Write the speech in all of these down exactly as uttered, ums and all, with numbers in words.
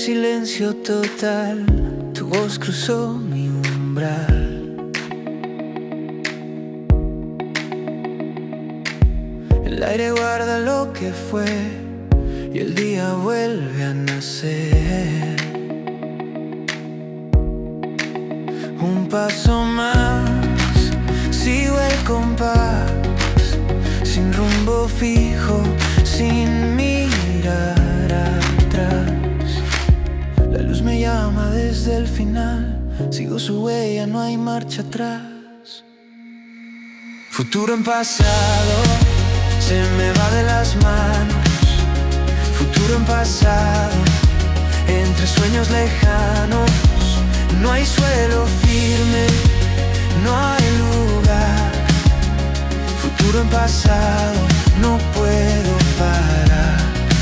silencio total, tu voz cruzó mi umbral. El aire guarda lo que fue y el día vuelve a nacer. Un paso más, sigo el compás, sin rumbo fijo, sin mirar atrás. La luz me llama desde el final, sigo su huella, no hay marcha atrás. Futuro en pasado, se me va de las manos. Futuro en pasado, entre sueños lejanos. No hay suelo firme, no hay lugar. Futuro en pasado, no puedo parar.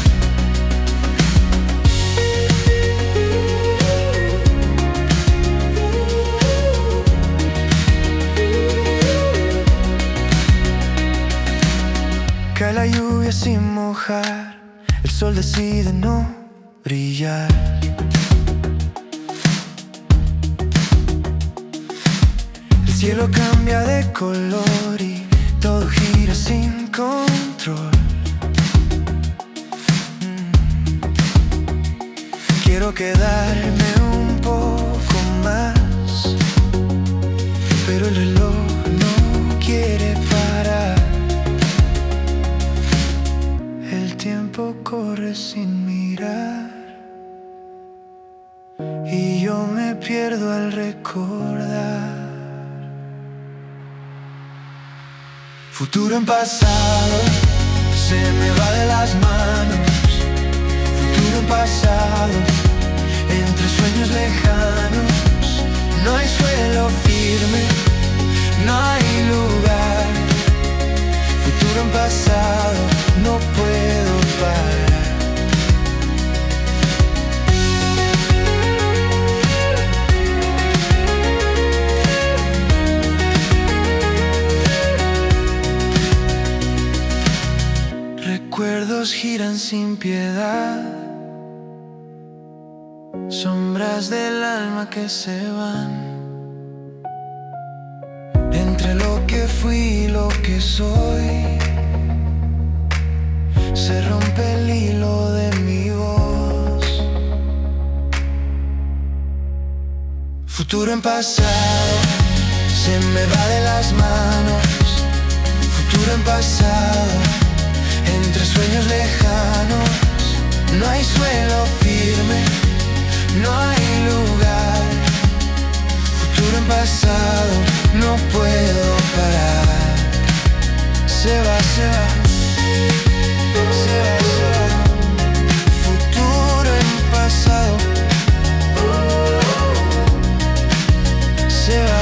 Cae la lluvia sin mojar, el sol decide no brillar. El cielo cambia de color y todo gira sin control. mm. Quiero quedarme un poco más, pero el reloj no quiere parar. El tiempo corre sin mirar y yo me pierdo al recordar. Futuro en pasado, se me va de las manos. Futuro en pasado, entre sueños lejanos. No hay suelo firme, no hay lugar. Futuro en pasado, no puedo parar. Recuerdos giran sin piedad, sombras del alma que se van. Entre lo que fui y lo que soy, se rompe el hilo de mi voz. Futuro en pasado, se me va de las manos. Futuro en pasado, entre sueños lejanos. No hay suelo firme, no hay lugar. Futuro en pasado, no puedo parar. Se va, se va, se va, se va. Futuro en pasado, se va.